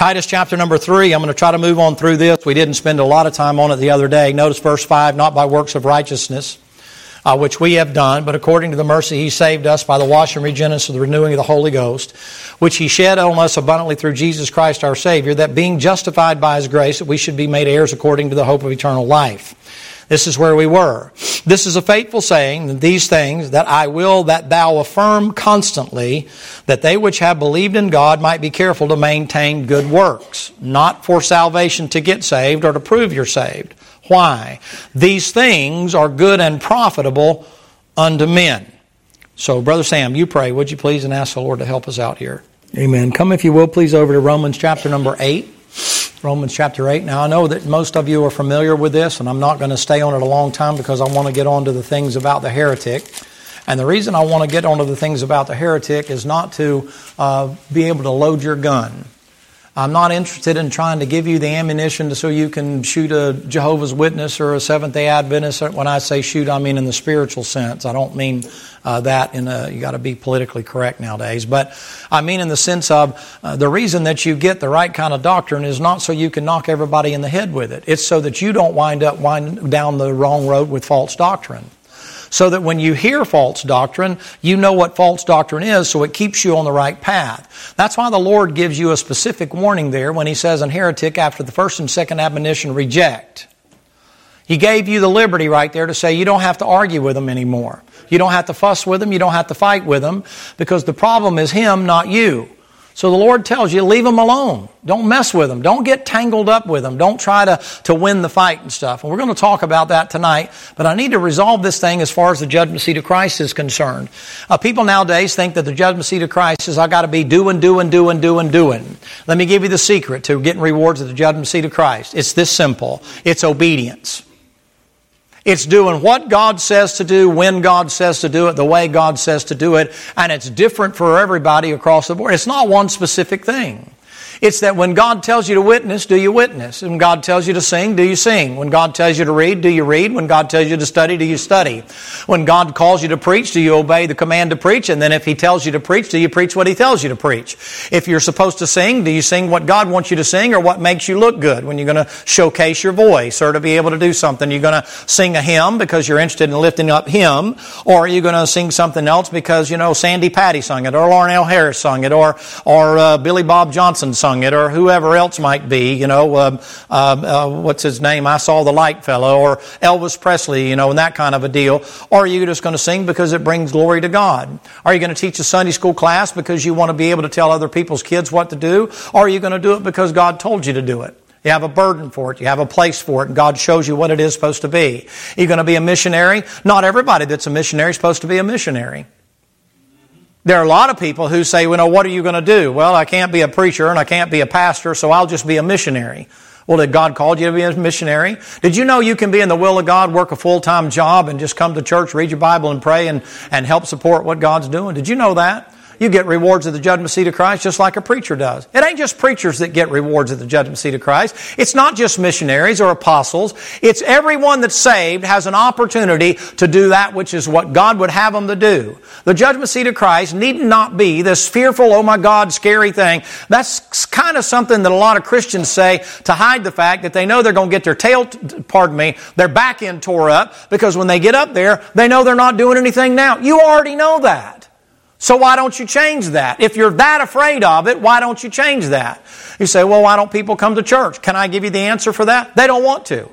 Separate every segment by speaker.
Speaker 1: Titus chapter number 3, I'm going to try to move on through this. We didn't spend a lot of time on it the other day. Notice verse 5, not by works of righteousness, which we have done, but according to the mercy He saved us by the washing and regeneration of the renewing of the Holy Ghost, which He shed on us abundantly through Jesus Christ our Savior, that being justified by His grace, that we should be made heirs according to the hope of eternal life. This is where we were. This is a faithful saying, that these things that I will that thou affirm constantly, that they which have believed in God might be careful to maintain good works, not for salvation to get saved or to prove you're saved. Why? These things are good and profitable unto men. So, Brother Sam, you pray, would you please, and ask the Lord to help us out here. Amen. Come, if you will, please, over to Romans chapter number 8. Romans chapter 8. Now, I know that most of you are familiar with this, and I'm not going to stay on it a long time because I want to get on to the things about the heretic. And the reason I want to get on to the things about the heretic is not to be able to load your gun. I'm not interested in trying to give you the ammunition so you can shoot a Jehovah's Witness or a Seventh-day Adventist. When I say shoot, I mean in the spiritual sense. I don't mean that you got to be politically correct nowadays. But I mean in the sense of the reason that you get the right kind of doctrine is not so you can knock everybody in the head with it. It's so that you don't wind down the wrong road with false doctrine. So that when you hear false doctrine, you know what false doctrine is, so it keeps you on the right path. That's why the Lord gives you a specific warning there when He says, "An heretic, after the first and second admonition, reject." He gave you the liberty right there to say you don't have to argue with them anymore. You don't have to fuss with them. You don't have to fight with them, because the problem is him, not you. So the Lord tells you, leave them alone. Don't mess with them. Don't get tangled up with them. Don't try to win the fight and stuff. And we're going to talk about that tonight. But I need to resolve this thing as far as the judgment seat of Christ is concerned. People nowadays think that the judgment seat of Christ is I got to be doing. Let me give you the secret to getting rewards at the judgment seat of Christ. It's this simple. It's obedience. It's doing what God says to do, when God says to do it, the way God says to do it, and it's different for everybody across the board. It's not one specific thing. It's that when God tells you to witness, do you witness? When God tells you to sing, do you sing? When God tells you to read, do you read? When God tells you to study, do you study? When God calls you to preach, do you obey the command to preach? And then if He tells you to preach, do you preach what He tells you to preach? If you're supposed to sing, do you sing what God wants you to sing or what makes you look good? When you're going to showcase your voice or to be able to do something, you're going to sing a hymn because you're interested in lifting up Him, or are you going to sing something else because, Sandy Patty sung it, or Lauren L. Harris sung it, or Billy Bob Johnson sung it, or whoever else might be, what's his name? I Saw the Light fellow, or Elvis Presley, and that kind of a deal. Or are you just going to sing because it brings glory to God? Are you going to teach a Sunday school class because you want to be able to tell other people's kids what to do? Or are you going to do it because God told you to do it? You have a burden for it. You have a place for it. And God shows you what it is supposed to be. You're going to be a missionary? Not everybody that's a missionary is supposed to be a missionary. There are a lot of people who say, what are you going to do? Well, I can't be a preacher and I can't be a pastor, so I'll just be a missionary. Well, did God call you to be a missionary? Did you know you can be in the will of God, work a full-time job, and just come to church, read your Bible, and pray and help support what God's doing? Did you know that? You get rewards at the judgment seat of Christ just like a preacher does. It ain't just preachers that get rewards at the judgment seat of Christ. It's not just missionaries or apostles. It's everyone that's saved has an opportunity to do that which is what God would have them to do. The judgment seat of Christ need not be this fearful, oh my God, scary thing. That's kind of something that a lot of Christians say to hide the fact that they know they're going to get their back end tore up, because when they get up there, they know they're not doing anything now. You already know that. So why don't you change that? If you're that afraid of it, why don't you change that? You say, well, why don't people come to church? Can I give you the answer for that? They don't want to.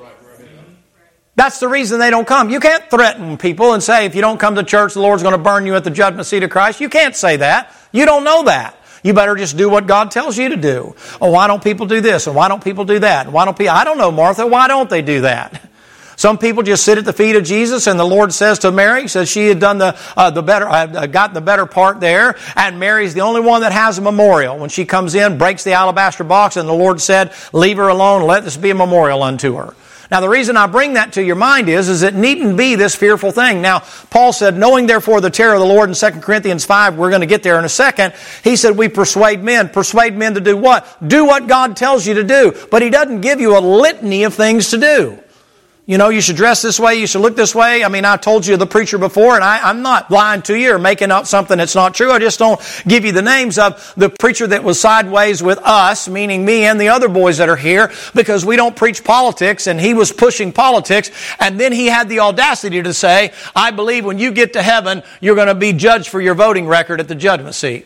Speaker 1: That's the reason they don't come. You can't threaten people and say, if you don't come to church, the Lord's going to burn you at the judgment seat of Christ. You can't say that. You don't know that. You better just do what God tells you to do. Oh, why don't people do this? And why don't people do that? And why don't people? I don't know, Martha. Why don't they do that? Some people just sit at the feet of Jesus, and the Lord says to Mary, says she had done got the better part there, and Mary's the only one that has a memorial. When she comes in, breaks the alabaster box, and the Lord said, leave her alone, let this be a memorial unto her. Now, the reason I bring that to your mind is it needn't be this fearful thing. Now, Paul said, knowing therefore the terror of the Lord in 2 Corinthians 5, we're going to get there in a second. He said, we persuade men. Persuade men to do what? Do what God tells you to do. But He doesn't give you a litany of things to do. You know, you should dress this way, you should look this way. I mean, I told you the preacher before, and I'm not lying to you or making up something that's not true. I just don't give you the names of the preacher that was sideways with us, meaning me and the other boys that are here, because we don't preach politics, and he was pushing politics. And then he had the audacity to say, I believe when you get to heaven, you're going to be judged for your voting record at the judgment seat.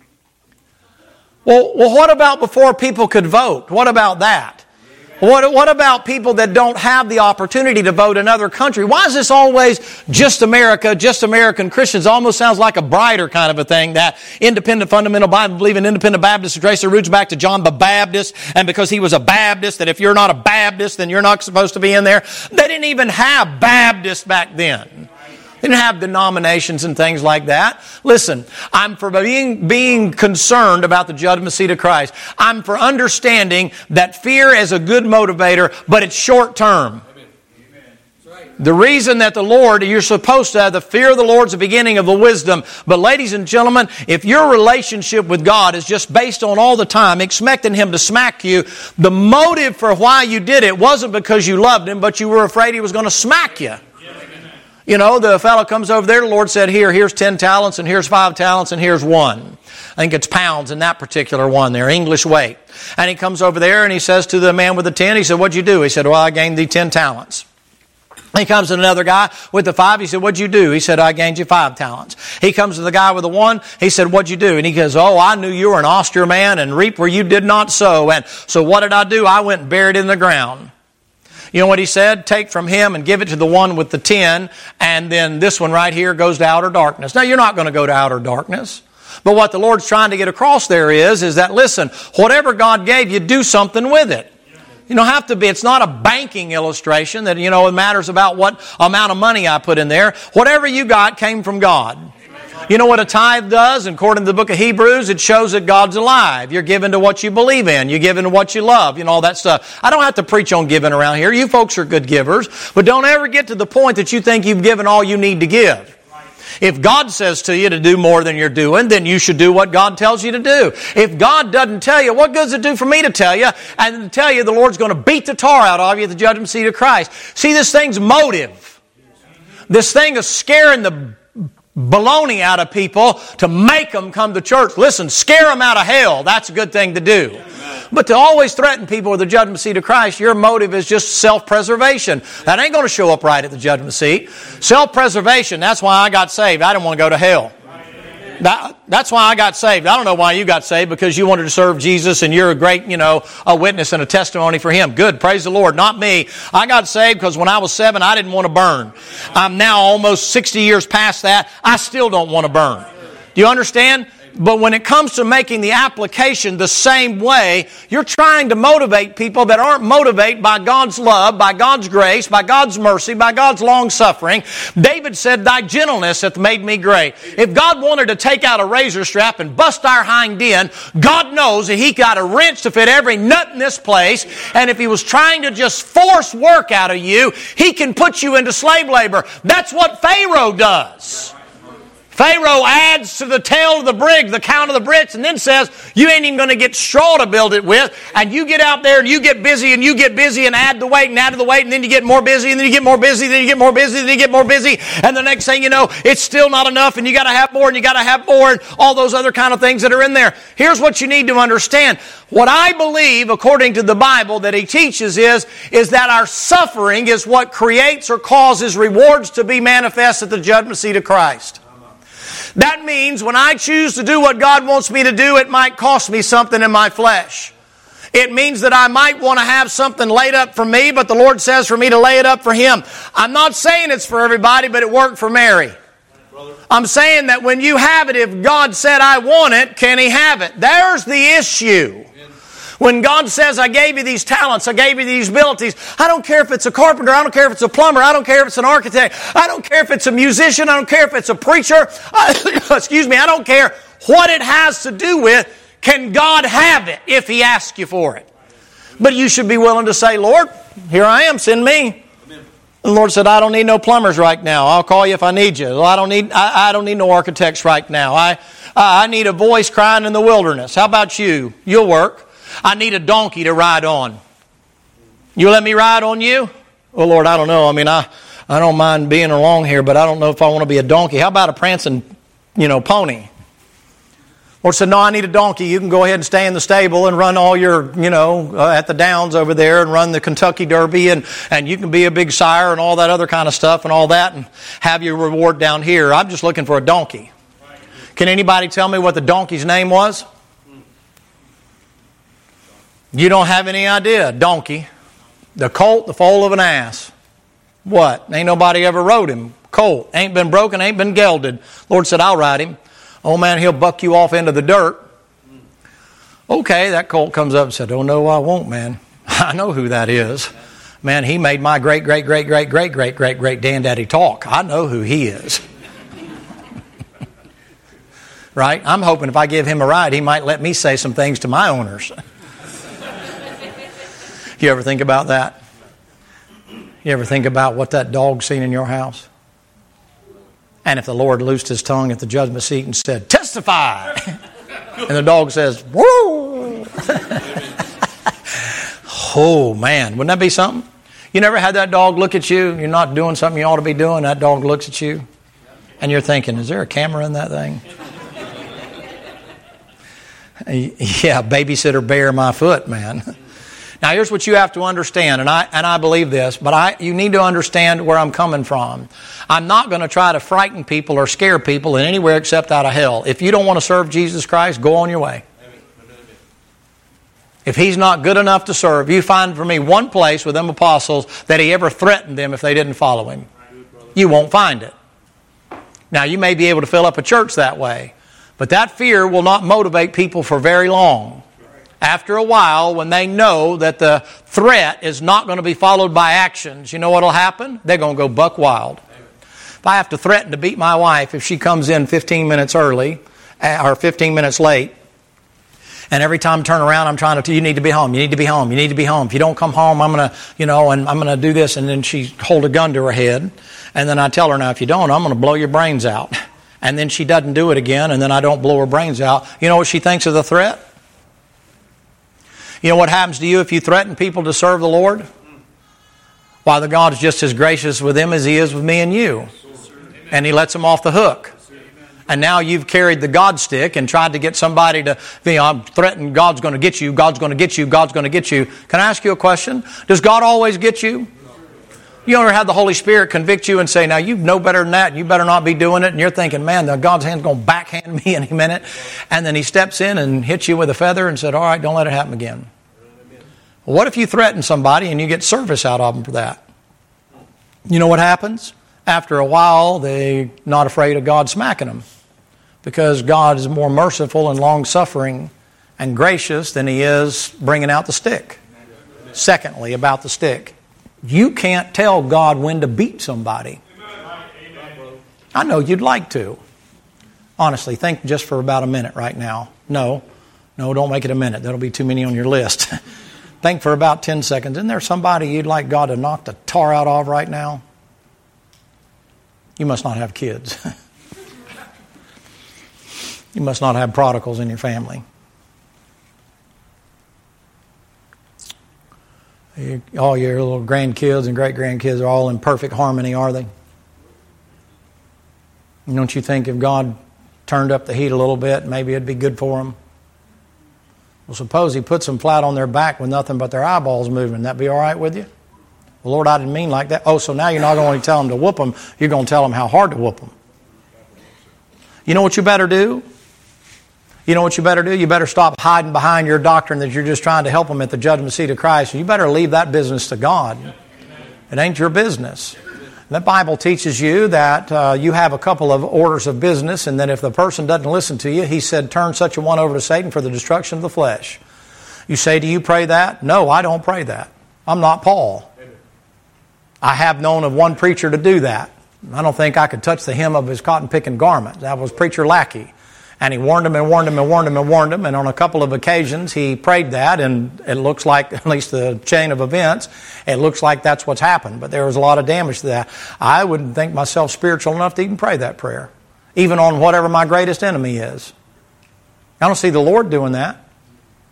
Speaker 1: Well, what about before people could vote? What about that? What about people that don't have the opportunity to vote in other countries? Why is this always just America, just American Christians? It almost sounds like a brighter kind of a thing, that independent fundamental Bible believing independent Baptists trace their roots back to John the Baptist, and because he was a Baptist, that if you're not a Baptist, then you're not supposed to be in there. They didn't even have Baptists back then. They didn't have denominations and things like that. Listen, I'm for being concerned about the judgment seat of Christ. I'm for understanding that fear is a good motivator, but it's short term. The reason that the Lord, you're supposed to have the fear of the Lord is the beginning of the wisdom. But ladies and gentlemen, if your relationship with God is just based on all the time expecting Him to smack you, the motive for why you did it wasn't because you loved Him, but you were afraid He was going to smack you. You know, the fellow comes over there, the Lord said, here's 10 talents, and here's 5 talents, and here's 1. I think it's pounds in that particular one there, English weight. And he comes over there and he says to the man with the 10, he said, what'd you do? He said, well, I gained thee 10 talents. He comes to another guy with the 5. He said, what'd you do? He said, I gained you 5 talents. He comes to the guy with the 1. He said, what'd you do? And he goes, oh, I knew you were an austere man and reap where you did not sow. And so what did I do? I went and buried it in the ground. You know what he said? Take from him and give it to the one with the 10, and then this one right here goes to outer darkness. Now, you're not going to go to outer darkness. But what the Lord's trying to get across there is that, listen, whatever God gave you, do something with it. You don't have to be, it's not a banking illustration that, it matters about what amount of money I put in there. Whatever you got came from God. You know what a tithe does? According to the book of Hebrews, it shows that God's alive. You're given to what you believe in. You're given to what you love. All that stuff. I don't have to preach on giving around here. You folks are good givers. But don't ever get to the point that you think you've given all you need to give. If God says to you to do more than you're doing, then you should do what God tells you to do. If God doesn't tell you, what good does it do for me to tell you? And to tell you the Lord's going to beat the tar out of you at the judgment seat of Christ. See, this thing's motive. This thing is scaring the baloney out of people to make them come to church. Listen, scare them out of hell. That's a good thing to do. Amen. But to always threaten people with the judgment seat of Christ, your motive is just self-preservation. That ain't going to show up right at the judgment seat. Self-preservation, that's why I got saved. I didn't want to go to hell. That's why I got saved. I don't know why you got saved, because you wanted to serve Jesus and you're a great, a witness and a testimony for Him. Good, praise the Lord. Not me. I got saved because when I was 7, I didn't want to burn. I'm now almost 60 years past that. I still don't want to burn. Do you understand? But when it comes to making the application the same way, you're trying to motivate people that aren't motivated by God's love, by God's grace, by God's mercy, by God's long-suffering. David said, thy gentleness hath made me great. If God wanted to take out a razor strap and bust our hind end, God knows that He got a wrench to fit every nut in this place. And if He was trying to just force work out of you, He can put you into slave labor. That's what Pharaoh does. Pharaoh adds to the tail of the brig, the count of the bricks, and then says, you ain't even going to get straw to build it with. And you get out there and you get busy and you get busy and add the weight and add to the weight, and then you get more busy and then you get more busy, then you get more busy, then you get more busy. And the next thing you know, it's still not enough, and you got to have more and you got to have more, and all those other kind of things that are in there. Here's what you need to understand. What I believe, according to the Bible, that He teaches is that our suffering is what creates or causes rewards to be manifest at the judgment seat of Christ. That means when I choose to do what God wants me to do, it might cost me something in my flesh. It means that I might want to have something laid up for me, but the Lord says for me to lay it up for Him. I'm not saying it's for everybody, but it worked for Mary. I'm saying that when you have it, if God said, I want it, can He have it? There's the issue. When God says, I gave you these talents, I gave you these abilities, I don't care if it's a carpenter, I don't care if it's a plumber, I don't care if it's an architect, I don't care if it's a musician, I don't care if it's a preacher, I don't care what it has to do with. Can God have it if He asks you for it? But you should be willing to say, Lord, here I am, send me. Amen. And the Lord said, I don't need no plumbers right now. I'll call you if I need you. Well, I don't need no architects right now. I need a voice crying in the wilderness. How about you? You'll work. I need a donkey to ride on. You let me ride on you? Oh, Lord, I don't know. I mean, I don't mind being along here, but I don't know if I want to be a donkey. How about a prancing, pony? Lord said, no, I need a donkey. You can go ahead and stay in the stable and run all your, at the downs over there and run the Kentucky Derby and you can be a big sire and all that other kind of stuff and all that and have your reward down here. I'm just looking for a donkey. Can anybody tell me what the donkey's name was? You don't have any idea. Donkey. The colt, the foal of an ass. What? Ain't nobody ever rode him. Colt. Ain't been broken, ain't been gelded. Lord said, I'll ride him. Oh man, he'll buck you off into the dirt. Okay, that colt comes up and said, oh no, I won't, man. I know who that is. Man, he made my great granddaddy talk. I know who he is. Right? I'm hoping if I give him a ride, he might let me say some things to my owners. You ever think about that? You ever think about what that dog's seen in your house? And if the Lord loosed his tongue at the judgment seat and said, testify! And the dog says, whoa! Oh, man. Wouldn't that be something? You never had that dog look at you? You're not doing something you ought to be doing. That dog looks at you. And you're thinking, is there a camera in that thing? Yeah, babysitter bear my foot, man. Now, here's what you have to understand, and I believe this, but you need to understand where I'm coming from. I'm not going to try to frighten people or scare people in anywhere except out of hell. If you don't want to serve Jesus Christ, go on your way. If he's not good enough to serve, you find for me one place with them apostles that he ever threatened them if they didn't follow him. You won't find it. Now, you may be able to fill up a church that way, but that fear will not motivate people for very long. After a while, when they know that the threat is not going to be followed by actions, you know what will happen? They're going to go buck wild. If I have to threaten to beat my wife if she comes in 15 minutes early or 15 minutes late, and every time I turn around, I'm trying to, you need to be home, you need to be home, you need to be home. If you don't come home, I'm going to, and I'm going to do this. And then she hold a gun to her head. And then I tell her, now, if you don't, I'm going to blow your brains out. And then she doesn't do it again, and then I don't blow her brains out. You know what she thinks of the threat? You know what happens to you if you threaten people to serve the Lord? Why, the God is just as gracious with them as he is with me and you. And he lets them off the hook. And now you've carried the God stick and tried to get somebody to, I'm threatening God's going to get you, God's going to get you, God's going to get you. Can I ask you a question? Does God always get you? You ever had the Holy Spirit convict you and say, now you know better than that, and you better not be doing it, and you're thinking, man, God's hand's going to backhand me any minute. And then he steps in and hits you with a feather and said, all right, don't let it happen again. Well, what if you threaten somebody and you get service out of them for that? You know what happens? After a while, they're not afraid of God smacking them, because God is more merciful and long-suffering and gracious than he is bringing out the stick. Secondly, about the stick. You can't tell God when to beat somebody. I know you'd like to. Honestly, think just for about a minute right now. No, don't make it a minute. That'll be too many on your list. Think for about 10 seconds. Isn't there somebody you'd like God to knock the tar out of right now? You must not have kids. You must not have prodigals in your family. All your little grandkids and great-grandkids are all in perfect harmony, are they? Don't you think if God turned up the heat a little bit, maybe it'd be good for them? Well, suppose he puts them flat on their back with nothing but their eyeballs moving. That be all right with you? Well, Lord, I didn't mean like that. Oh, so now you're not going to tell them to whoop them. You're going to tell them how hard to whoop them. You know what you better do? You know what you better do? You better stop hiding behind your doctrine that you're just trying to help them at the judgment seat of Christ. You better leave that business to God. It ain't your business. The Bible teaches you that you have a couple of orders of business, and that if the person doesn't listen to you, he said, turn such a one over to Satan for the destruction of the flesh. You say, do you pray that? No, I don't pray that. I'm not Paul. I have known of one preacher to do that. I don't think I could touch the hem of his cotton-picking garment. That was Preacher Lackey. And he warned him and warned him and warned him and warned him. And on a couple of occasions, he prayed that. And it looks like, at least the chain of events, it looks like that's what's happened. But there was a lot of damage to that. I wouldn't think myself spiritual enough to even pray that prayer, even on whatever my greatest enemy is. I don't see the Lord doing that.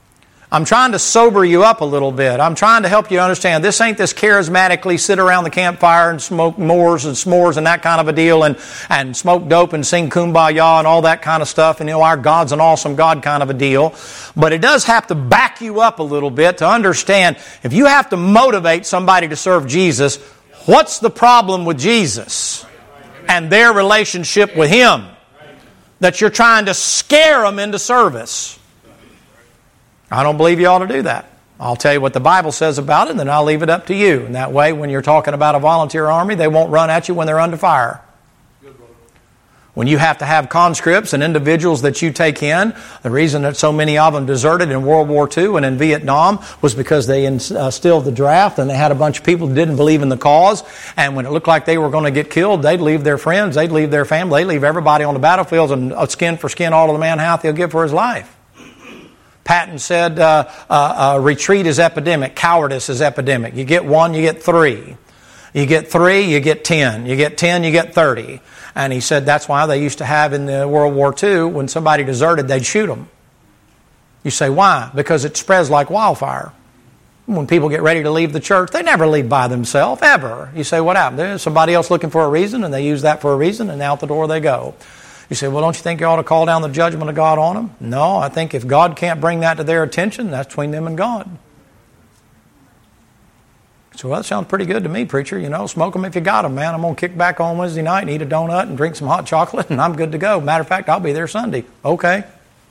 Speaker 1: I'm trying to sober you up a little bit. I'm trying to help you understand this ain't this charismatically sit around the campfire and smoke moors and s'mores and that kind of a deal and smoke dope and sing kumbaya and all that kind of stuff and our God's an awesome God kind of a deal. But it does have to back you up a little bit to understand if you have to motivate somebody to serve Jesus, what's the problem with Jesus and their relationship with Him that you're trying to scare them into service? I don't believe you ought to do that. I'll tell you what the Bible says about it, and then I'll leave it up to you. And that way, when you're talking about a volunteer army, they won't run at you when they're under fire. When you have to have conscripts and individuals that you take in, the reason that so many of them deserted in World War II and in Vietnam was because they instilled the draft and they had a bunch of people who didn't believe in the cause. And when it looked like they were going to get killed, they'd leave their friends, they'd leave their family, they'd leave everybody on the battlefields and skin for skin all of the man hath he'll give for his life. Patton said retreat is epidemic, cowardice is epidemic. You get 1, you get 3. You get 3, you get 10. You get 10, you get 30. And he said that's why they used to have in the World War II, when somebody deserted, they'd shoot them. You say, why? Because it spreads like wildfire. When people get ready to leave the church, they never leave by themselves, ever. You say, what happened? There's somebody else looking for a reason, and they use that for a reason, and out the door they go. You say, well, don't you think you ought to call down the judgment of God on them? No, I think if God can't bring that to their attention, that's between them and God. So that sounds pretty good to me, preacher. Smoke them if you got them, man. I'm going to kick back on Wednesday night and eat a donut and drink some hot chocolate, and I'm good to go. Matter of fact, I'll be there Sunday. Okay.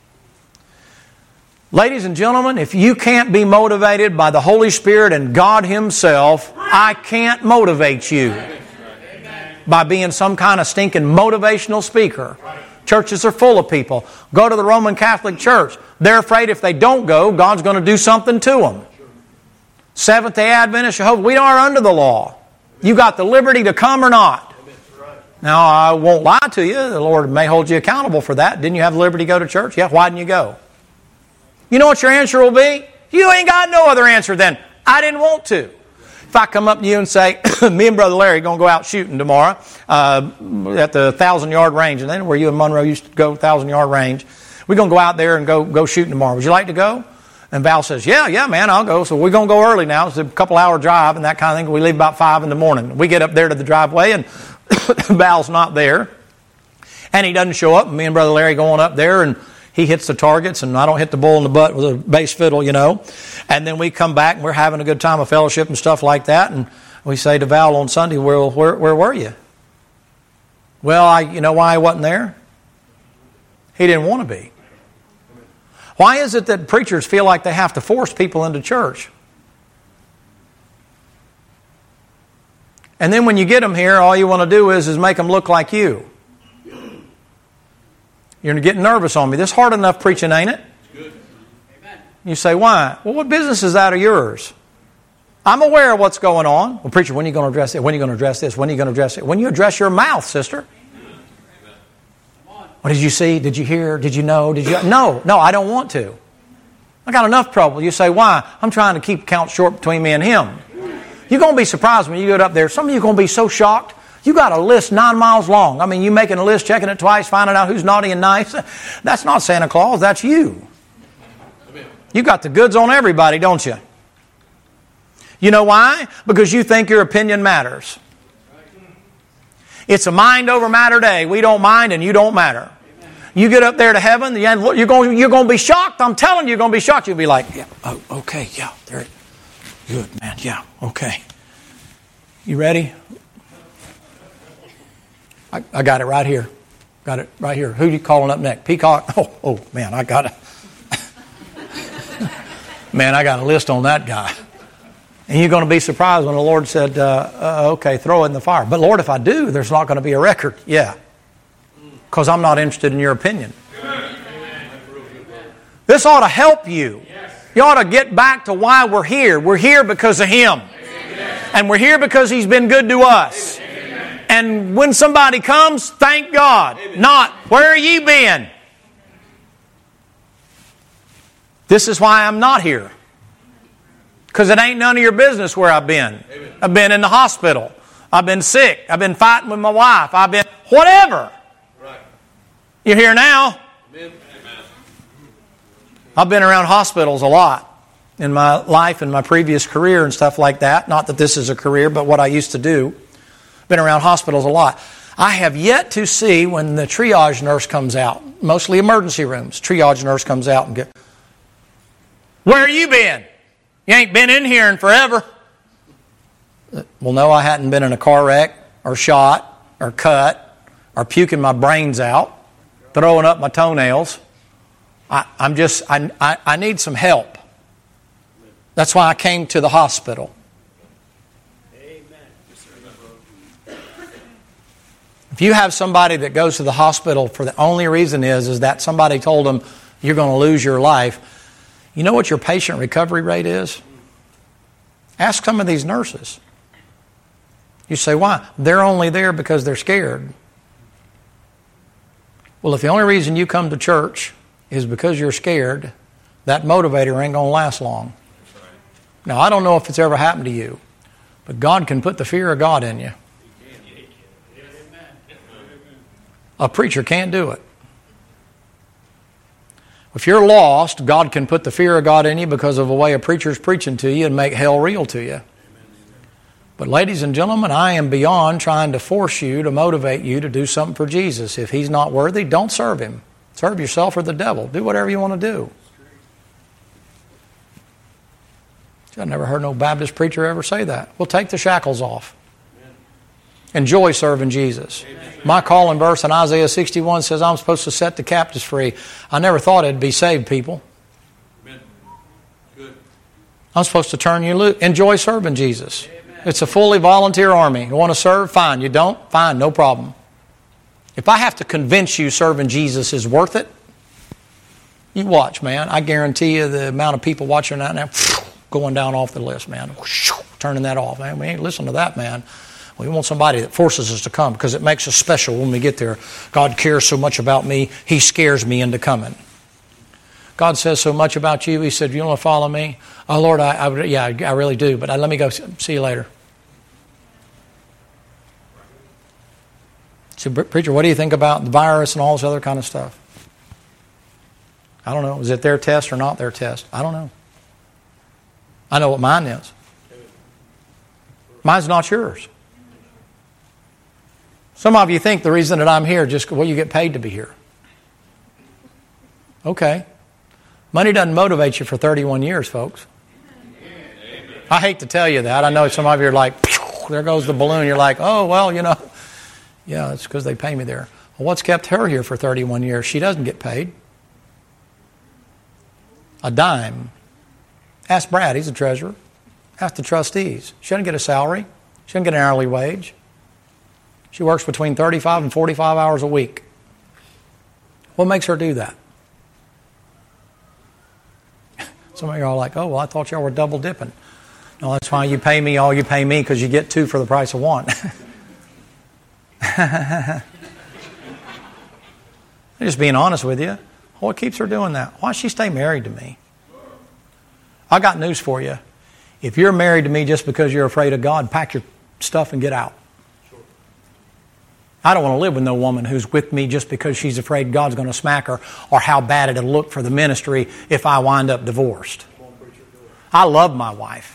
Speaker 1: Ladies and gentlemen, if you can't be motivated by the Holy Spirit and God Himself, I can't motivate you by being some kind of stinking motivational speaker. Churches are full of people. Go to the Roman Catholic Church. They're afraid if they don't go, God's going to do something to them. Seventh-day Adventists, Jehovah, we are under the law. You got the liberty to come or not. Now, I won't lie to you. The Lord may hold you accountable for that. Didn't you have the liberty to go to church? Yeah, why didn't you go? You know what your answer will be? You ain't got no other answer than, I didn't want to. If I come up to you and say, me and Brother Larry are going to go out shooting tomorrow at the 1,000-yard range, and then where you and Monroe used to go 1,000-yard range, we're going to go out there and go shooting tomorrow. Would you like to go? And Val says, yeah, man, I'll go. So we're going to go early now. It's a couple-hour drive and that kind of thing. We leave about 5 in the morning. We get up there to the driveway, and Val's not there. And he doesn't show up. And me and Brother Larry going up there, and he hits the targets, and I don't hit the bull in the butt with a bass fiddle, And then we come back, and we're having a good time of fellowship and stuff like that. And we say to Val on Sunday, well, where were you? Well, you know why I wasn't there? He didn't want to be. Why is it that preachers feel like they have to force people into church? And then when you get them here, all you want to do is make them look like you. You're getting nervous on me. This hard enough preaching, ain't it? Good. You say, why? Well, what business is that of yours? I'm aware of what's going on. Well, preacher, when are you going to address it? When are you going to address this? When are you going to address it? When you address your mouth, sister. What did you see? Did you hear? Did you know? No, I don't want to. I got enough trouble. You say, why? I'm trying to keep count short between me and him. You're going to be surprised when you get up there. Some of you are going to be so shocked. You got a list 9 miles long. I mean, you making a list, checking it twice, finding out who's naughty and nice. That's not Santa Claus. That's you. You got the goods on everybody, don't you? You know why? Because you think your opinion matters. It's a mind over matter day. We don't mind and you don't matter. You get up there to heaven, you're going to be shocked. I'm telling you, you're going to be shocked. You'll be like, yeah, oh, okay, yeah, there, good, man, yeah, okay. You ready? I got it right here. Got it right here. Who are you calling up next? Peacock? Oh, man, I got it. Man, I got a list on that guy. And you're going to be surprised when the Lord said, okay, throw it in the fire. But Lord, if I do, there's not going to be a record. Yeah. Because I'm not interested in your opinion. This ought to help you. You ought to get back to why we're here. We're here because of Him. And we're here because He's been good to us. And when somebody comes, thank God. Not, where are you been? This is why I'm not here. Because it ain't none of your business where I've been. Amen. I've been in the hospital. I've been sick. I've been fighting with my wife. I've been whatever. Right. You're here now. Amen. I've been around hospitals a lot. in my life, in my previous career and stuff like that. Not that this is a career, but what I used to do. Been around hospitals a lot. I have yet to see when the triage nurse comes out, mostly emergency rooms, triage nurse comes out and goes, "Where you been? You ain't been in here in forever." Well, no, I hadn't been in a car wreck or shot or cut or puking my brains out, throwing up my toenails. I need some help. That's why I came to the hospital. If you have somebody that goes to the hospital for the only reason is that somebody told them you're going to lose your life, you know what your patient recovery rate is? Ask some of these nurses. You say, why? They're only there because they're scared. Well, if the only reason you come to church is because you're scared, that motivator ain't going to last long. Now, I don't know if it's ever happened to you, but God can put the fear of God in you. A preacher can't do it. If you're lost, God can put the fear of God in you because of the way a preacher's preaching to you and make hell real to you. But ladies and gentlemen, I am beyond trying to force you, to motivate you to do something for Jesus. If He's not worthy, don't serve Him. Serve yourself or the devil. Do whatever you want to do. I've never heard no Baptist preacher ever say that. Well, take the shackles off. Enjoy serving Jesus. Amen. My calling verse in Isaiah 61 says I'm supposed to set the captives free. I never thought it'd be saved people. Amen. Good. I'm supposed to turn you loose. Enjoy serving Jesus. Amen. It's a fully volunteer army. You want to serve? Fine. You don't? Fine. No problem. If I have to convince you serving Jesus is worth it, you watch, man. I guarantee you the amount of people watching that now, going down off the list, man. Turning that off. Man, we ain't listening to that, man. We want somebody that forces us to come because it makes us special when we get there. God cares so much about me, He scares me into coming. God says so much about you. He said, "You want to follow me?" "Oh, Lord, I really do, but let me go. See you later." So, preacher, what do you think about the virus and all this other kind of stuff? I don't know. Is it their test or not their test? I don't know. I know what mine is. Mine's not yours. Some of you think the reason that I'm here is just, well, you get paid to be here. Okay. Money doesn't motivate you for 31 years, folks. I hate to tell you that. I know some of you are like, there goes the balloon. You're like, oh, well, you know. Yeah, it's because they pay me there. Well, what's kept her here for 31 years? She doesn't get paid. A dime. Ask Brad, he's the treasurer. Ask the trustees. She doesn't get a salary. She doesn't get an hourly wage. She works between 35 and 45 hours a week. What makes her do that? Some of you are all like, oh, well, I thought y'all were double dipping. No, that's why you pay me all you pay me, because you get two for the price of one. I'm just being honest with you. What keeps her doing that? Why does she stay married to me? I got news for you. If you're married to me just because you're afraid of God, pack your stuff and get out. I don't want to live with no woman who's with me just because she's afraid God's going to smack her or how bad it'll look for the ministry if I wind up divorced. I love my wife.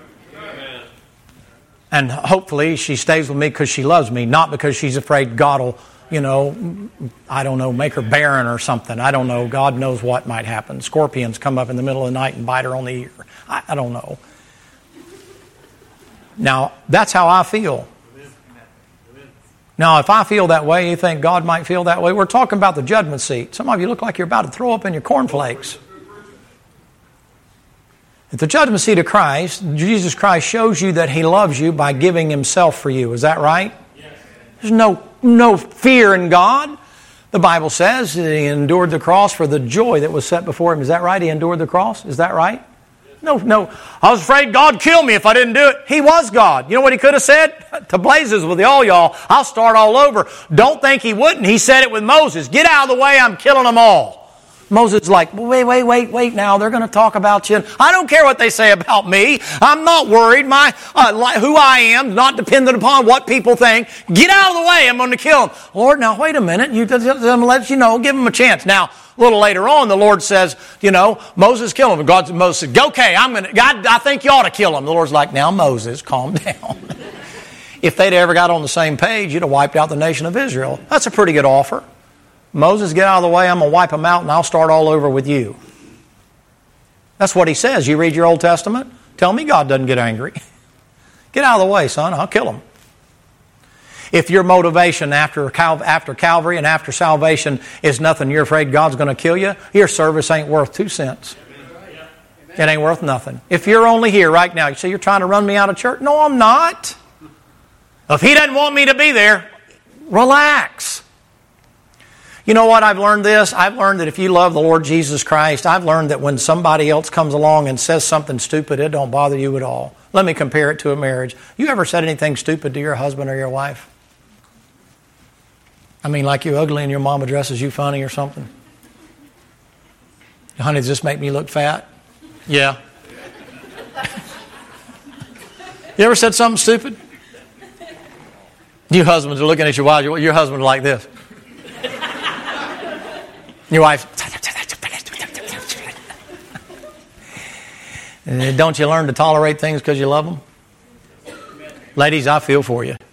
Speaker 1: And hopefully she stays with me because she loves me, not because she's afraid God will, I don't know, make her barren or something. I don't know. God knows what might happen. Scorpions come up in the middle of the night and bite her on the ear. I don't know. Now, that's how I feel. Now, if I feel that way, you think God might feel that way? We're talking about the judgment seat. Some of you look like you're about to throw up in your cornflakes. At the judgment seat of Christ, Jesus Christ shows you that He loves you by giving Himself for you. Is that right? Yes. There's no fear in God. The Bible says that He endured the cross for the joy that was set before Him. Is that right? He endured the cross? Is that right? No. I was afraid God'd kill me if I didn't do it. He was God. You know what He could have said? To blazes with all y'all. I'll start all over. Don't think He wouldn't. He said it with Moses. Get out of the way. I'm killing them all. Moses is like, wait now. They're going to talk about you. I don't care what they say about me. I'm not worried. My who I am is not dependent upon what people think. Get out of the way. I'm going to kill them. Lord, now wait a minute. You let you know. Give them a chance. Now, A little later on, the Lord says, Moses killed him. Moses said, okay, God, I think you ought to kill him. The Lord's like, now Moses, calm down. If they'd ever got on the same page, you'd have wiped out the nation of Israel. That's a pretty good offer. Moses, get out of the way. I'm going to wipe them out and I'll start all over with you. That's what he says. You read your Old Testament, tell me God doesn't get angry. Get out of the way, son. I'll kill him. If your motivation after Calvary and after salvation is nothing, you're afraid God's going to kill you, your service ain't worth 2 cents. It ain't worth nothing. If you're only here right now, you say, you're trying to run me out of church? No, I'm not. If He doesn't want me to be there, relax. You know what I've learned this? I've learned that if you love the Lord Jesus Christ, I've learned that when somebody else comes along and says something stupid, it don't bother you at all. Let me compare it to a marriage. You ever said anything stupid to your husband or your wife? I mean, like you're ugly and your mama dresses you funny or something? Honey, does this make me look fat? Yeah. You ever said something stupid? You husbands are looking at your wife. Your husband like this. Your wife. Don't you learn to tolerate things because you love them? Ladies, I feel for you.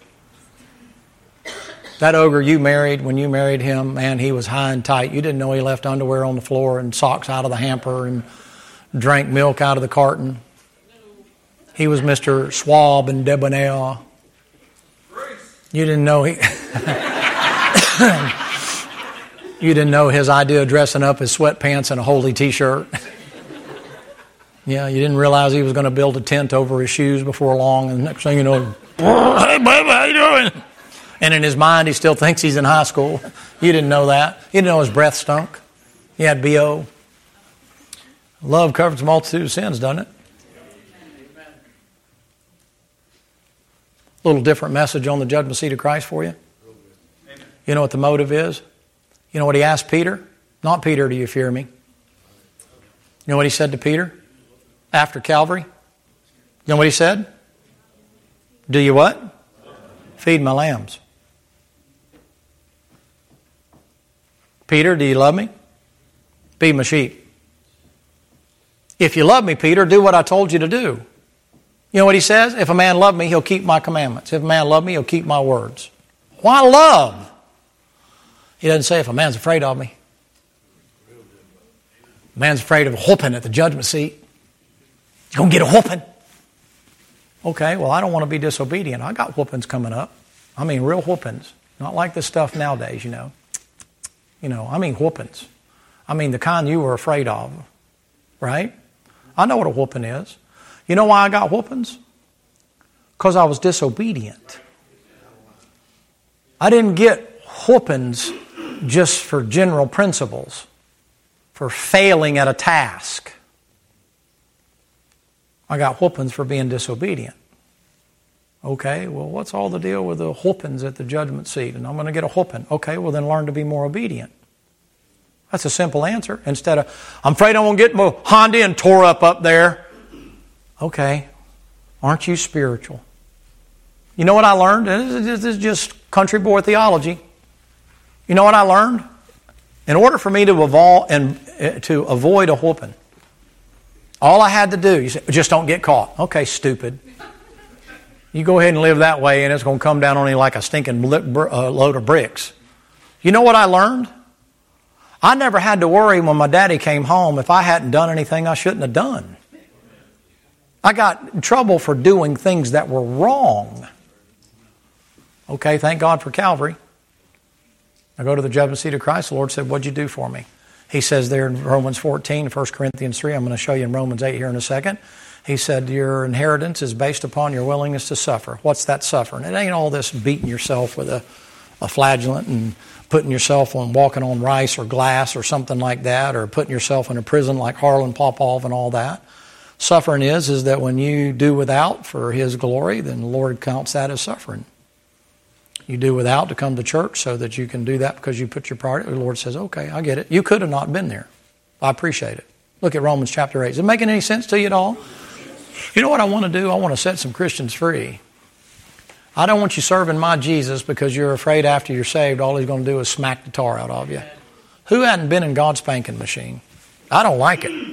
Speaker 1: That ogre you married, when you married him, man, he was high and tight. You didn't know he left underwear on the floor and socks out of the hamper and drank milk out of the carton. He was Mr. Suave and debonair. You didn't know he... You didn't know his idea of dressing up his sweatpants and a holy T-shirt. Yeah, you didn't realize he was going to build a tent over his shoes before long, and the next thing you know, hey, baby, how you doing? And in his mind, he still thinks he's in high school. You didn't know that. You didn't know his breath stunk. He had B.O. Love covers a multitude of sins, doesn't it? A little different message on the judgment seat of Christ for you. You know what the motive is? You know what he asked Peter? Not, Peter, do you fear me? You know what he said to Peter after Calvary? You know what he said? Do you what? Feed my lambs. Peter, do you love me? Feed my sheep. If you love me, Peter, do what I told you to do. You know what he says? If a man love me, he'll keep my commandments. If a man love me, he'll keep my words. Why love? He doesn't say if a man's afraid of me. A man's afraid of a whooping at the judgment seat. You're going to get a whooping. Okay, well, I don't want to be disobedient. I got whoopings coming up. I mean real whoopings. Not like this stuff nowadays, I mean whoopings. I mean the kind you were afraid of. Right? I know what a whooping is. You know why I got whoopings? Because I was disobedient. I didn't get whoopings just for general principles, for failing at a task. I got whoopings for being disobedient. Okay, well, what's all the deal with the whoopings at the judgment seat? And I'm going to get a whooping. Okay, well, then learn to be more obedient. That's a simple answer. Instead of, I'm afraid I won't get my Honda and tore up there. Okay, aren't you spiritual? You know what I learned? This is just country boy theology. You know what I learned? In order for me to avoid a whooping, all I had to do, you say, just don't get caught. Okay, stupid. You go ahead and live that way and it's going to come down on you like a stinking load of bricks. You know what I learned? I never had to worry when my daddy came home if I hadn't done anything I shouldn't have done. I got in trouble for doing things that were wrong. Okay, thank God for Calvary. I go to the judgment seat of Christ. The Lord said, what'd you do for me? He says there in Romans 14, 1 Corinthians 3, I'm going to show you in Romans 8 here in a second. He said, your inheritance is based upon your willingness to suffer. What's that suffering? It ain't all this beating yourself with a flagellant and putting yourself on, walking on rice or glass or something like that, or putting yourself in a prison like Harlan Popov and all that. Suffering is that when you do without for His glory, then the Lord counts that as suffering. You do without to come to church so that you can do that because you put your priority. The Lord says, okay, I get it. You could have not been there. I appreciate it. Look at Romans chapter 8. Is it making any sense to you at all? You know what I want to do? I want to set some Christians free. I don't want you serving my Jesus because you're afraid after you're saved, all He's going to do is smack the tar out of you. Who hadn't been in God's spanking machine? I don't like it.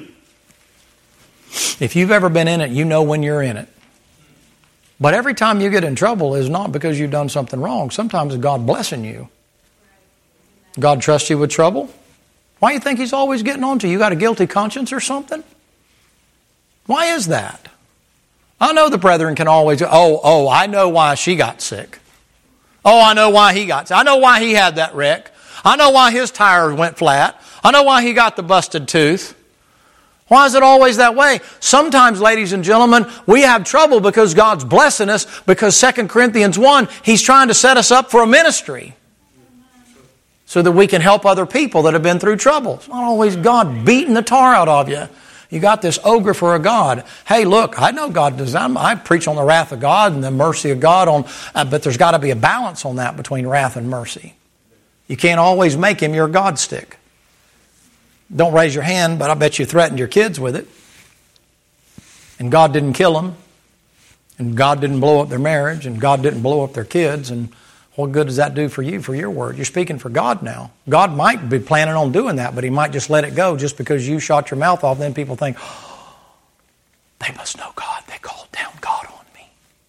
Speaker 1: If you've ever been in it, you know when you're in it. But every time you get in trouble is not because you've done something wrong. Sometimes it's God blessing you. God trusts you with trouble. Why do you think He's always getting on to you? You got a guilty conscience or something? Why is that? I know the brethren can always go, I know why she got sick. Oh, I know why he got sick. I know why he had that wreck. I know why his tires went flat. I know why he got the busted tooth. Why is it always that way? Sometimes, ladies and gentlemen, we have trouble because God's blessing us, because 2 Corinthians 1, He's trying to set us up for a ministry so that we can help other people that have been through trouble. It's not always God beating the tar out of you. You got this ogre for a God. Hey, look, I know God does. I preach on the wrath of God and the mercy of God, but there's got to be a balance on that between wrath and mercy. You can't always make Him your God stick. Don't raise your hand, but I bet you threatened your kids with it. And God didn't kill them. And God didn't blow up their marriage. And God didn't blow up their kids. And what good does that do for you, for your word? You're speaking for God now. God might be planning on doing that, but He might just let it go just because you shot your mouth off. Then people think, they must know God. They called down God on me.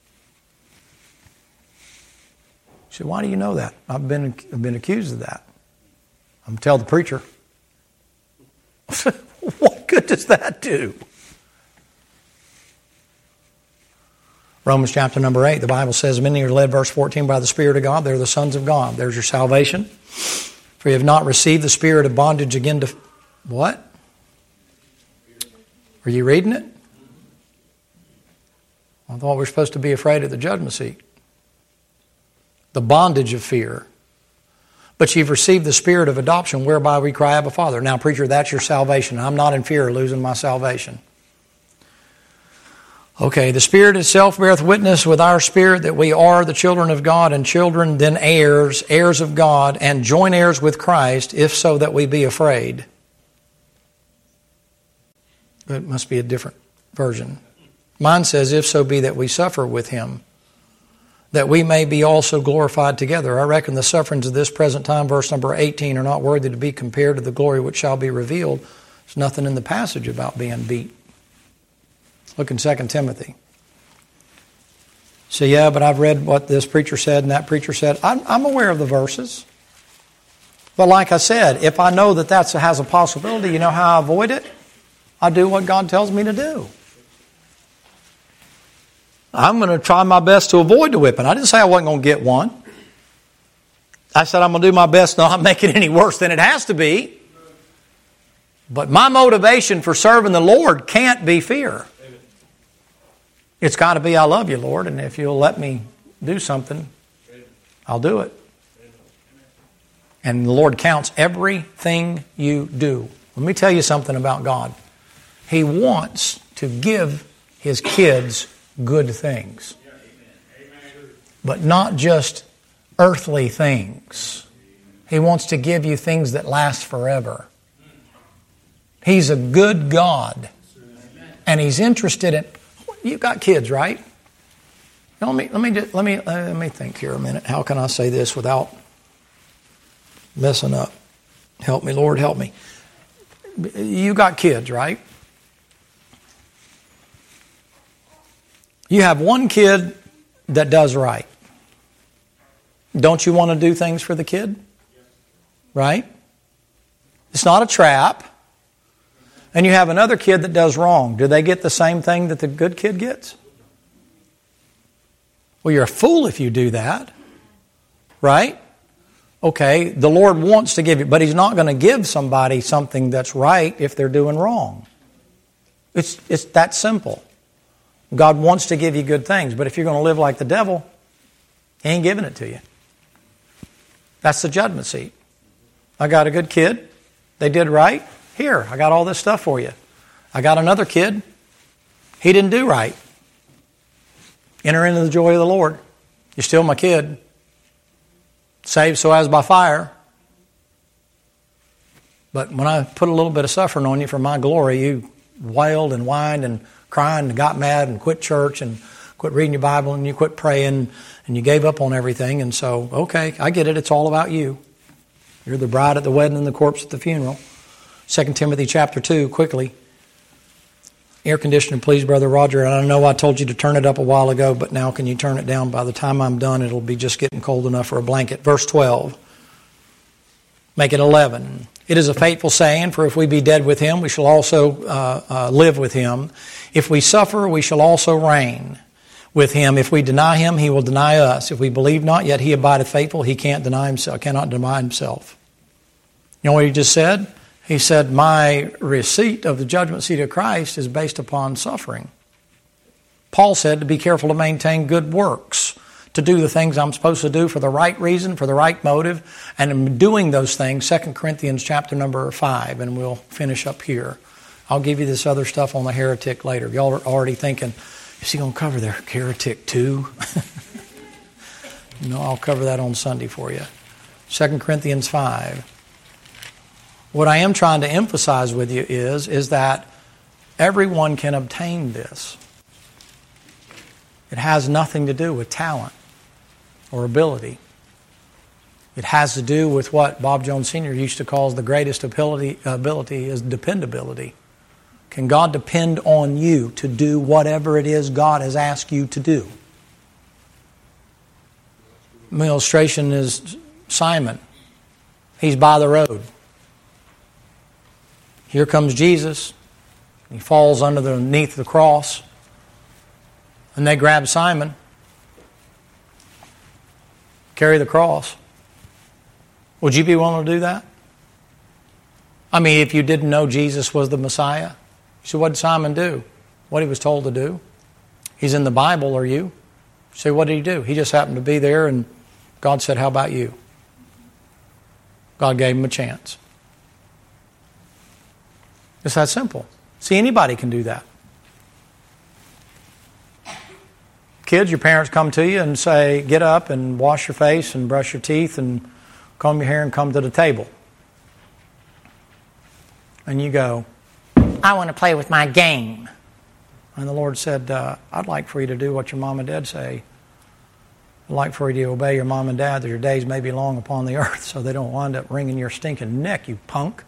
Speaker 1: You say, why do you know that? I've been accused of that. I'm going to tell the preacher. What good does that do? Romans chapter number 8, the Bible says, many are led, verse 14, by the Spirit of God. They're the sons of God. There's your salvation. For you have not received the spirit of bondage again to... What? Are you reading it? I thought we were supposed to be afraid of the judgment seat. The bondage of fear. But you've received the spirit of adoption whereby we cry, Abba, Father. Now, preacher, that's your salvation. I'm not in fear of losing my salvation. Okay, the Spirit itself beareth witness with our spirit that we are the children of God, and children then heirs, heirs of God, and joint heirs with Christ, if so that we be afraid. It must be a different version. Mine says, if so be that we suffer with Him, that we may be also glorified together. I reckon the sufferings of this present time, verse number 18, are not worthy to be compared to the glory which shall be revealed. There's nothing in the passage about being beat. Look in 2 Timothy. So yeah, but I've read what this preacher said and that preacher said. I'm aware of the verses. But like I said, if I know that has a possibility, you know how I avoid it? I do what God tells me to do. I'm going to try my best to avoid the whipping. I didn't say I wasn't going to get one. I said I'm going to do my best to not make it any worse than it has to be. But my motivation for serving the Lord can't be fear. It's got to be, I love you, Lord, and if you'll let me do something, I'll do it. And the Lord counts everything you do. Let me tell you something about God. He wants to give His kids good things. But not just earthly things. He wants to give you things that last forever. He's a good God. And He's interested in... You've got kids, right? Let me think here a minute. How can I say this without messing up? Help me, Lord, help me. You got kids, right? You have one kid that does right. Don't you want to do things for the kid? Right? It's not a trap. And you have another kid that does wrong. Do they get the same thing that the good kid gets? Well, you're a fool if you do that. Right? Okay, the Lord wants to give you, but He's not going to give somebody something that's right if they're doing wrong. It's that simple. God wants to give you good things, but if you're going to live like the devil, He ain't giving it to you. That's the judgment seat. I got a good kid. They did right. Here, I got all this stuff for you. I got another kid. He didn't do right. Enter into the joy of the Lord. You're still my kid. Saved so as by fire. But when I put a little bit of suffering on you for my glory, you wailed and whined and cried and got mad and quit church and quit reading your Bible and you quit praying and you gave up on everything. And so, okay, I get it. It's all about you. You're the bride at the wedding and the corpse at the funeral. 2 Timothy chapter 2, quickly. Air conditioner, please, Brother Roger. I know I told you to turn it up a while ago, but now can you turn it down? By the time I'm done, it'll be just getting cold enough for a blanket. Verse 12. Make it 11. It is a faithful saying, for if we be dead with him, we shall also live with him. If we suffer, we shall also reign with him. If we deny him, he will deny us. If we believe not, yet he abideth faithful. He cannot deny himself. You know what he just said? He said, my receipt of the judgment seat of Christ is based upon suffering. Paul said to be careful to maintain good works, to do the things I'm supposed to do for the right reason, for the right motive, and in doing those things, 2 Corinthians chapter number 5, and we'll finish up here. I'll give you this other stuff on the heretic later. Y'all are already thinking, is he going to cover the heretic too? No, I'll cover that on Sunday for you. 2 Corinthians 5. What I am trying to emphasize with you is that everyone can obtain this. It has nothing to do with talent or ability. It has to do with what Bob Jones Sr. used to call the greatest ability is dependability. Can God depend on you to do whatever it is God has asked you to do? My illustration is Simon. He's by the road. Here comes Jesus. He falls underneath the cross. And they grab Simon. Carry the cross. Would you be willing to do that? I mean, if you didn't know Jesus was the Messiah. So what did Simon do? What he was told to do. He's in the Bible, are you? So what did he do? He just happened to be there and God said, how about you? God gave him a chance. It's that simple. See, anybody can do that. Kids, your parents come to you and say, get up and wash your face and brush your teeth and comb your hair and come to the table. And you go, I want to play with my game. And the Lord said, I'd like for you to do what your mom and dad say. I'd like for you to obey your mom and dad that your days may be long upon the earth so they don't wind up wringing your stinking neck, you punk.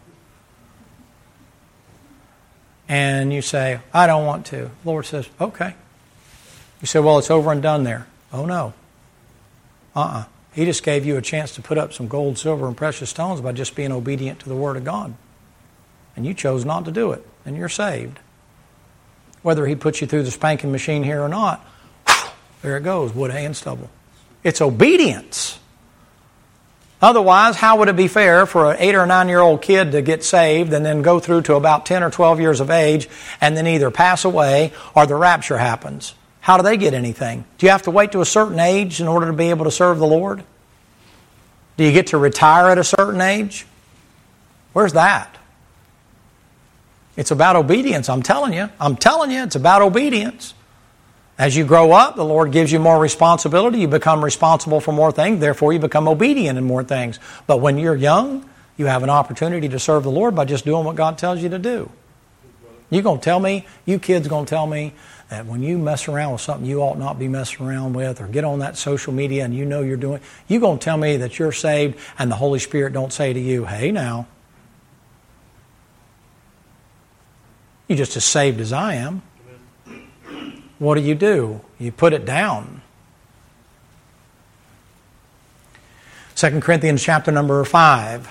Speaker 1: And you say, I don't want to. The Lord says, okay. You say, well, it's over and done there. Oh, no. He just gave you a chance to put up some gold, silver, and precious stones by just being obedient to the Word of God. And you chose not to do it, and you're saved. Whether He puts you through the spanking machine here or not, there it goes, wood, hay, and stubble. It's obedience. Otherwise, how would it be fair for an 8 or 9-year-old kid to get saved and then go through to about 10 or 12 years of age and then either pass away or the rapture happens? How do they get anything? Do you have to wait to a certain age in order to be able to serve the Lord? Do you get to retire at a certain age? Where's that? It's about obedience, I'm telling you. It's about obedience. As you grow up, the Lord gives you more responsibility. You become responsible for more things. Therefore, you become obedient in more things. But when you're young, you have an opportunity to serve the Lord by just doing what God tells you to do. You kids going to tell me that when you mess around with something you ought not be messing around with or get on that social media and you know you're doing, you're going to tell me that you're saved and the Holy Spirit don't say to you, hey now, you're just as saved as I am. What do? You put it down. 2 Corinthians chapter number 5.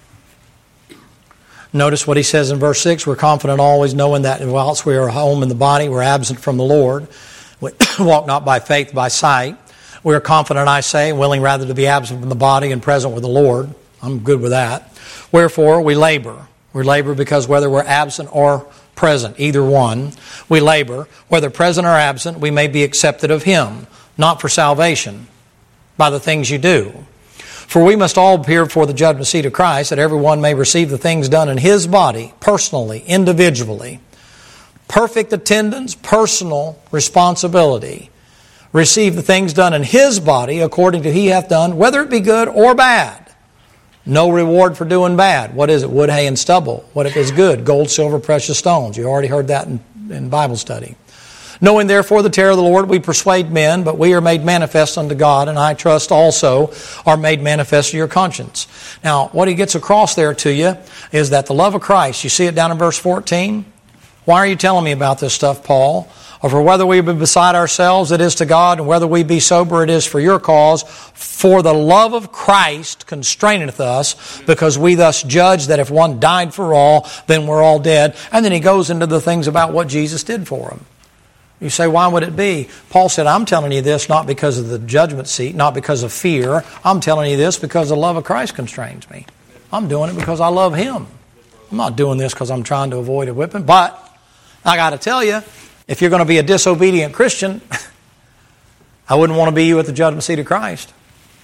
Speaker 1: Notice what he says in verse 6. We're confident always knowing that whilst we are home in the body, we're absent from the Lord. We walk not by faith, by sight. We are confident, I say, willing rather to be absent from the body and present with the Lord. I'm good with that. Wherefore, we labor. We labor because whether we're absent or present, either one, we labor. Whether present or absent, we may be accepted of Him, not for salvation, by the things you do. For we must all appear before the judgment seat of Christ, that everyone may receive the things done in his body, personally, individually. Perfect attendance, personal responsibility. Receive the things done in his body according to he hath done, whether it be good or bad. No reward for doing bad. What is it? Wood, hay, and stubble. What if it's good? Gold, silver, precious stones. You already heard that in Bible study. Knowing therefore the terror of the Lord, we persuade men, but we are made manifest unto God, and I trust also are made manifest to your conscience. Now, what he gets across there to you is that the love of Christ, you see it down in verse 14? Why are you telling me about this stuff, Paul? Or for whether we be beside ourselves, it is to God, and whether we be sober, it is for your cause. For the love of Christ constraineth us, because we thus judge that if one died for all, then we're all dead. And then he goes into the things about what Jesus did for him. You say, why would it be? Paul said, I'm telling you this not because of the judgment seat, not because of fear. I'm telling you this because the love of Christ constrains me. I'm doing it because I love Him. I'm not doing this because I'm trying to avoid a whipping. But I got to tell you, if you're going to be a disobedient Christian, I wouldn't want to be you at the judgment seat of Christ.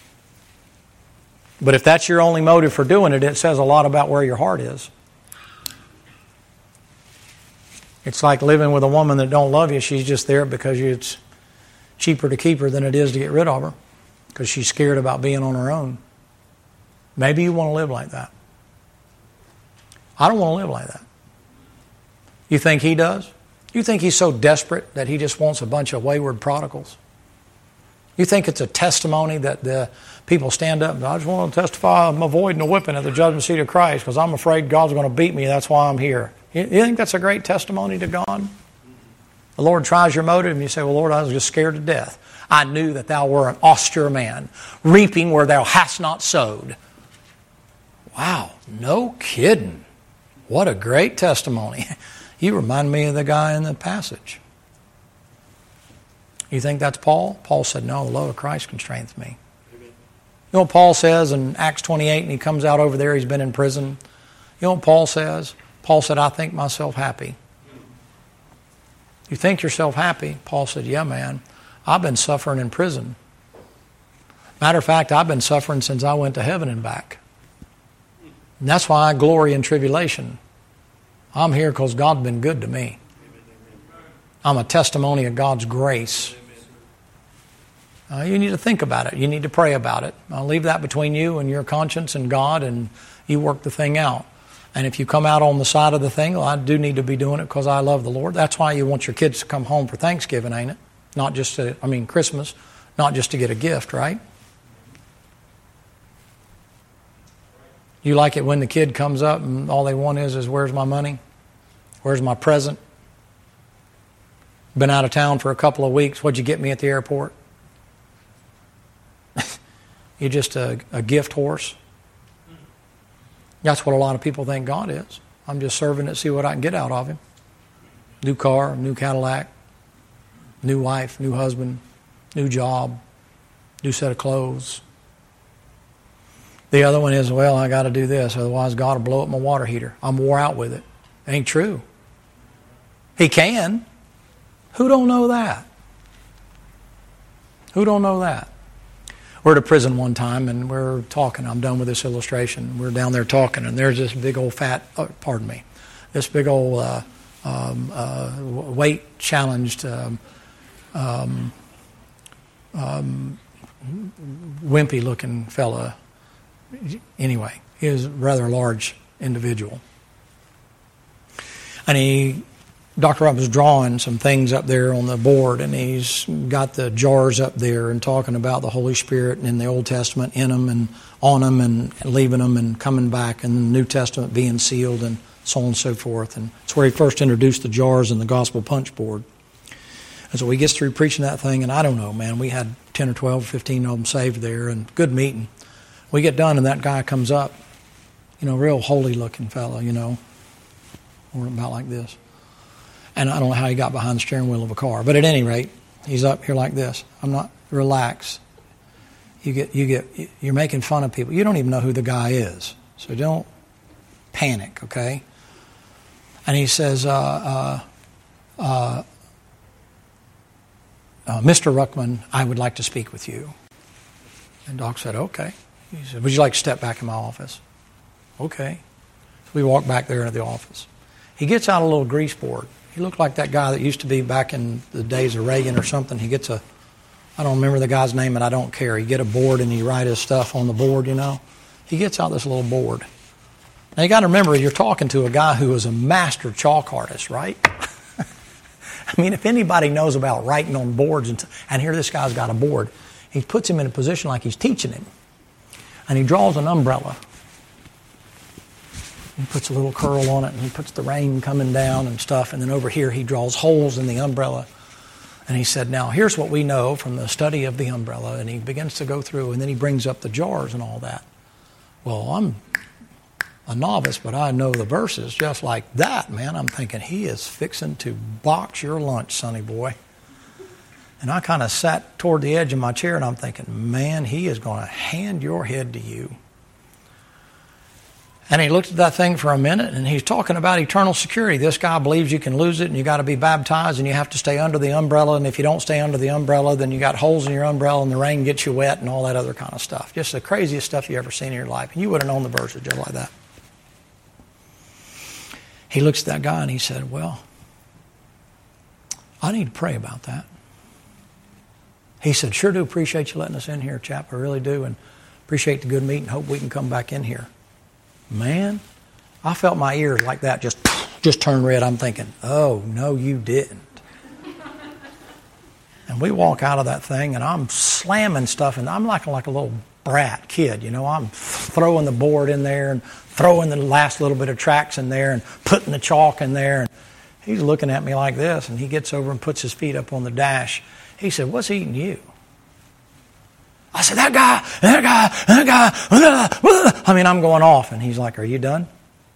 Speaker 1: But if that's your only motive for doing it, it says a lot about where your heart is. It's like living with a woman that don't love you. She's just there because it's cheaper to keep her than it is to get rid of her, because she's scared about being on her own. Maybe you want to live like that. I don't want to live like that. You think he does? You think he's so desperate that he just wants a bunch of wayward prodigals? You think it's a testimony that the people stand up and I just want to testify I'm avoiding a whipping at the judgment seat of Christ because I'm afraid God's going to beat me, that's why I'm here. You think that's a great testimony to God? The Lord tries your motive and you say, well, Lord, I was just scared to death. I knew that thou were an austere man, reaping where thou hast not sowed. Wow, no kidding. What a great testimony. You remind me of the guy in the passage. You think that's Paul? Paul said, no, the love of Christ constrains me. Amen. You know what Paul says in Acts 28, and he comes out over there, he's been in prison. You know what Paul says? Paul said, I think myself happy. You think yourself happy? Paul said, yeah, man, I've been suffering in prison. Matter of fact, I've been suffering since I went to heaven and back. And that's why I glory in tribulation. I'm here because God's been good to me. I'm a testimony of God's grace. You need to think about it. You need to pray about it. I'll leave that between you and your conscience and God, and you work the thing out. And if you come out on the side of the thing, well, I do need to be doing it because I love the Lord. That's why you want your kids to come home for Thanksgiving, ain't it? Not just to, Christmas, not just to get a gift, right? You like it when the kid comes up and all they want is where's my money? Where's my present? Been out of town for a couple of weeks. What'd you get me at the airport? You're just a gift horse. That's what a lot of people think God is. I'm just serving to see what I can get out of Him. New car, new Cadillac, new wife, new husband, new job, new set of clothes. The other one is, well, I got to do this, otherwise God will blow up my water heater. I'm wore out with it. Ain't true. He can. Who don't know that? Who don't know that? We're at a prison one time and we're talking. I'm done with this illustration. We're down there talking and there's this big old this big old weight challenged wimpy looking fella. Anyway, he was a rather large individual. And Dr. Rupp was drawing some things up there on the board, and he's got the jars up there and talking about the Holy Spirit in the Old Testament in them and on them and leaving them and coming back, and the New Testament being sealed and so on and so forth. And it's where he first introduced the jars and the gospel punch board. And so he gets through preaching that thing, and I don't know, man, we had 10 or 12, 15 of them saved there, and good meeting. We get done, and that guy comes up, real holy-looking fellow, or about like this. And I don't know how he got behind the steering wheel of a car. But at any rate, he's up here like this. I'm not, relax. You're making fun of people. You don't even know who the guy is. So don't panic, okay? And he says, Mr. Ruckman, I would like to speak with you. And Doc said, okay. He said, would you like to step back in my office? Okay. So we walk back there into the office. He gets out a little grease board. He looked like that guy that used to be back in the days of Reagan or something. He gets I don't remember the guy's name and I don't care. He get a board and he write his stuff on the board, He gets out this little board. Now you got to remember, you're talking to a guy who is a master chalk artist, right? I mean, if anybody knows about writing on boards, and here this guy's got a board, he puts him in a position like he's teaching him. And he draws an umbrella. He puts a little curl on it, and he puts the rain coming down and stuff. And then over here, he draws holes in the umbrella. And he said, now, here's what we know from the study of the umbrella. And he begins to go through, and then he brings up the jars and all that. Well, I'm a novice, but I know the verses just like that, man. I'm thinking, he is fixing to box your lunch, sonny boy. And I kind of sat toward the edge of my chair, and I'm thinking, man, he is going to hand your head to you. And he looked at that thing for a minute, and he's talking about eternal security. This guy believes you can lose it, and you got to be baptized, and you have to stay under the umbrella. And if you don't stay under the umbrella, then you got holes in your umbrella, and the rain gets you wet, and all that other kind of stuff. Just the craziest stuff you ever seen in your life. And you would have known the verses just like that. He looks at that guy, and he said, well, I need to pray about that. He said, sure do appreciate you letting us in here, chap. I really do, and appreciate the good meeting. Hope we can come back in here. Man, I felt my ears like that just turn red. I'm thinking, oh, no, you didn't. And we walk out of that thing, and I'm slamming stuff, and I'm like a little brat kid, you know. I'm throwing the board in there and throwing the last little bit of tracks in there and putting the chalk in there. And he's looking at me like this, and he gets over and puts his feet up on the dash. He said, what's eating you? I said, that guy. I mean, I'm going off. And he's like, are you done?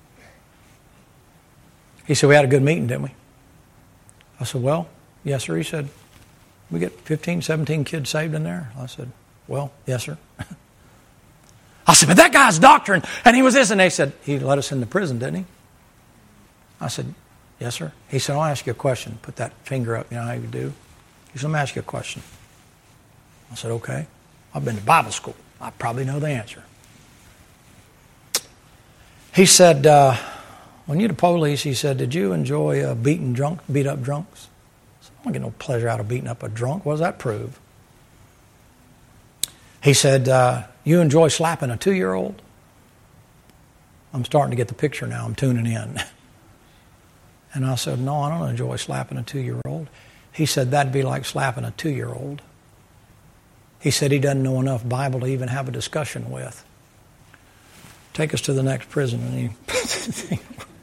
Speaker 1: He said, we had a good meeting, didn't we? I said, well, yes, sir. He said, we get 15, 17 kids saved in there. I said, well, yes, sir. I said, but that guy's doctrine, and he was this. And they said, he let us in the prison, didn't he? I said, yes, sir. He said, I'll ask you a question. Put that finger up, you know how you do. He said, let me ask you a question. I said, okay. I've been to Bible school. I probably know the answer. He said, when you're the police, he said, did you enjoy beat up drunks? I said, I don't get no pleasure out of beating up a drunk. What does that prove? He said, you enjoy slapping a 2-year-old? I'm starting to get the picture now. I'm tuning in. And I said, no, I don't enjoy slapping a 2-year-old. He said, that'd be like slapping a 2-year-old. He said he doesn't know enough Bible to even have a discussion with. Take us to the next prison. And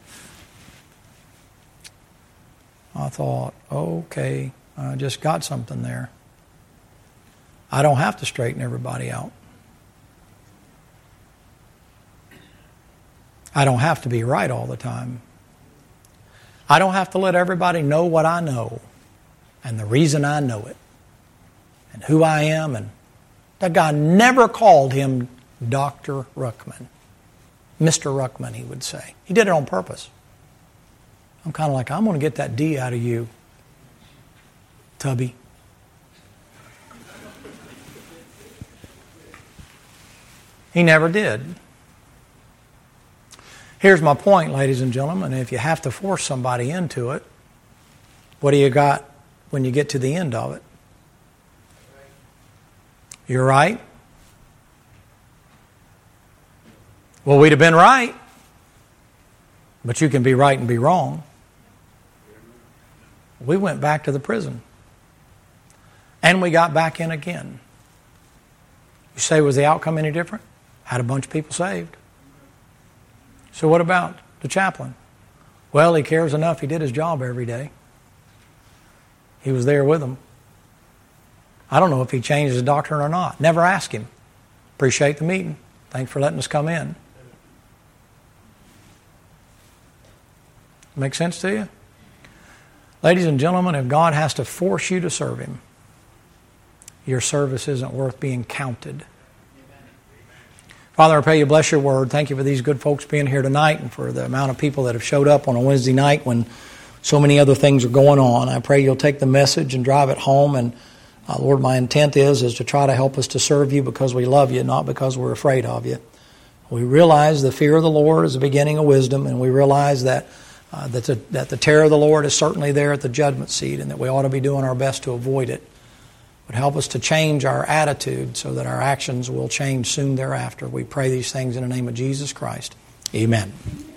Speaker 1: I thought, okay, I just got something there. I don't have to straighten everybody out. I don't have to be right all the time. I don't have to let everybody know what I know and the reason I know it and who I am. And that guy never called him Dr. Ruckman. Mr. Ruckman, he would say. He did it on purpose. I'm kind of like, I'm going to get that D out of you, Tubby. He never did. Here's my point, ladies and gentlemen. If you have to force somebody into it, what do you got when you get to the end of it? You're right. Well, we'd have been right. But you can be right and be wrong. We went back to the prison. And we got back in again. You say, was the outcome any different? Had a bunch of people saved. So what about the chaplain? Well, he cares enough. He did his job every day. He was there with them. I don't know if he changed his doctrine or not. Never asked him. Appreciate the meeting. Thanks for letting us come in. Make sense to you? Ladies and gentlemen, if God has to force you to serve Him, your service isn't worth being counted. Father, I pray you bless your word. Thank you for these good folks being here tonight and for the amount of people that have showed up on a Wednesday night when so many other things are going on. I pray you'll take the message and drive it home. And Lord, my intent is to try to help us to serve you because we love you, not because we're afraid of you. We realize the fear of the Lord is the beginning of wisdom, and we realize that the terror of the Lord is certainly there at the judgment seat, and that we ought to be doing our best to avoid it. But help us to change our attitude so that our actions will change soon thereafter. We pray these things in the name of Jesus Christ. Amen.